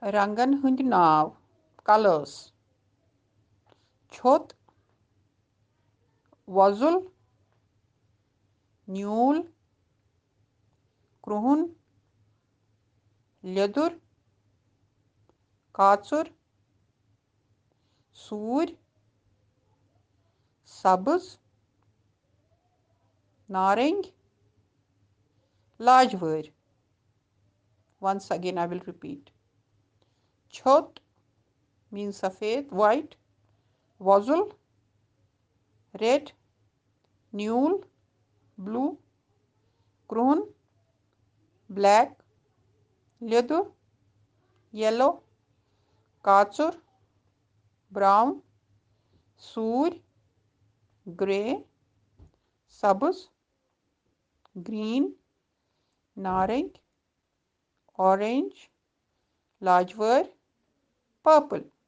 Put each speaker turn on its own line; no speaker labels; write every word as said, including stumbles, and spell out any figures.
रंगन हुंद नाव colors छोत वॉजुल न्यूल क्रुहन लेदुर काचुर सूर सब्ज Narang लाजवर once again I will repeat छोत means सफ़ेद white वॉजुल red न्यूल blue क्रुहन black लेदुर yellow काचुर brown सूर grey सब्ज green नारंग orange लाजवर purple